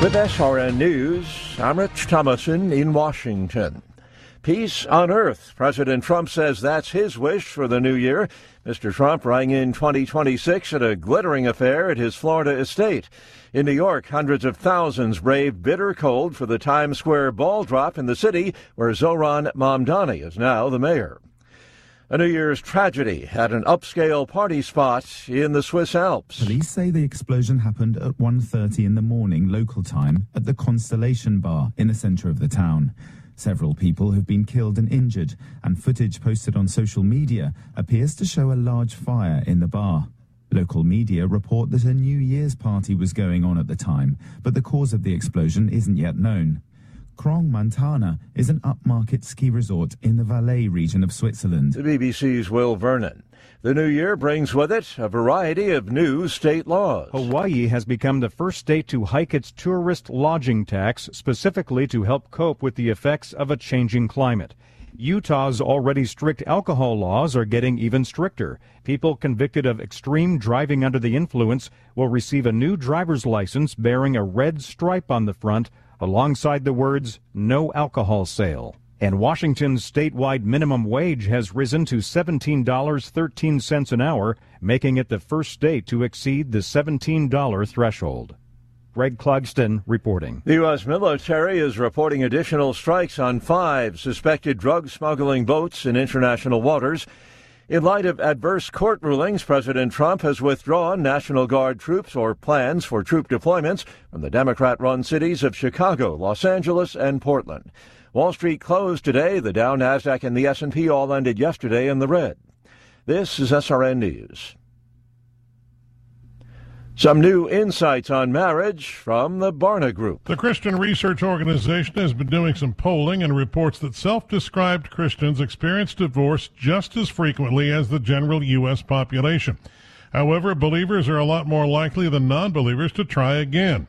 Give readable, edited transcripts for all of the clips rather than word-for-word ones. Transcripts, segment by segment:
With SRN News, I'm Rich Thomason in Washington. Peace on Earth. President Trump says that's his wish for the new year. Mr. Trump rang in 2026 at a glittering affair at his Florida estate. In New York, hundreds of thousands braved bitter cold for the Times Square ball drop in the city, where Zohran Mamdani is now the mayor. A New Year's tragedy at an upscale party spot in the Swiss Alps. Police say the explosion happened at 1:30 in the morning local time at the Constellation Bar in the centre of the town. Several people have been killed and injured, and footage posted on social media appears to show a large fire in the bar. Local media report that a New Year's party was going on at the time, but the cause of the explosion isn't yet known. Crans-Montana is an upmarket ski resort in the Valais region of Switzerland. The BBC's Will Vernon. The new year brings with it a variety of new state laws. Hawaii has become the first state to hike its tourist lodging tax, specifically to help cope with the effects of a changing climate. Utah's already strict alcohol laws are getting even stricter. People convicted of extreme driving under the influence will receive a new driver's license bearing a red stripe on the front, alongside the words, "No alcohol sale." And Washington's statewide minimum wage has risen to $17.13 an hour, making it the first state to exceed the $17 threshold. Greg Clugston reporting. The U.S. military is reporting additional strikes on 5 suspected drug smuggling boats in international waters. In light of adverse court rulings, President Trump has withdrawn National Guard troops or plans for troop deployments from the Democrat-run cities of Chicago, Los Angeles, and Portland. Wall Street closed today. The Dow, Nasdaq, and the S&P all ended yesterday in the red. This is SRN News. Some new insights on marriage from the Barna Group. The Christian Research Organization has been doing some polling and reports that self-described Christians experience divorce just as frequently as the general U.S. population. However, believers are a lot more likely than non-believers to try again.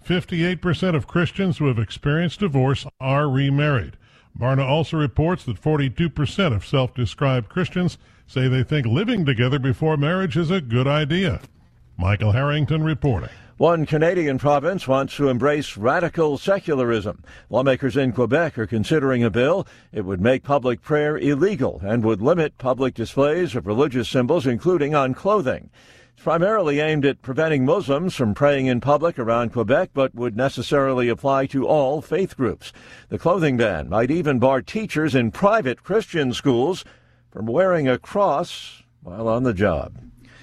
58% of Christians who have experienced divorce are remarried. Barna also reports that 42% of self-described Christians say they think living together before marriage is a good idea. Michael Harrington reporting. One Canadian province wants to embrace radical secularism. Lawmakers in Quebec are considering a bill. It would make public prayer illegal and would limit public displays of religious symbols, including on clothing. It's primarily aimed at preventing Muslims from praying in public around Quebec, but would necessarily apply to all faith groups. The clothing ban might even bar teachers in private Christian schools from wearing a cross while on the job.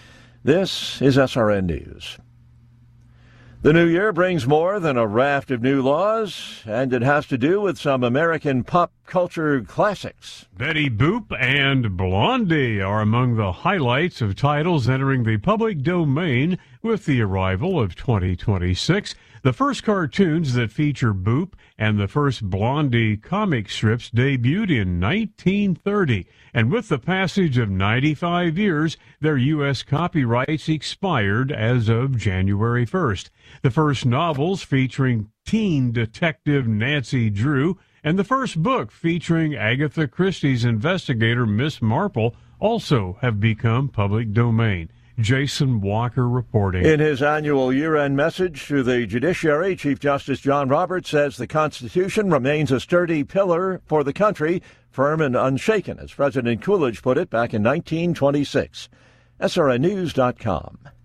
This is SRN News. The new year brings more than a raft of new laws, and it has to do with some American pop culture classics. Betty Boop and Blondie are among the highlights of titles entering the public domain with the arrival of 2026. The first cartoons that feature Boop and the first Blondie comic strips debuted in 1930, and with the passage of 95 years, their U.S. copyrights expired as of January 1st. The first novels featuring teen detective Nancy Drew and the first book featuring Agatha Christie's investigator Miss Marple also have become public domain. Jason Walker reporting. In his annual year-end message to the judiciary, Chief Justice John Roberts says the Constitution remains a sturdy pillar for the country, firm and unshaken, as President Coolidge put it back in 1926. SRNnews.com.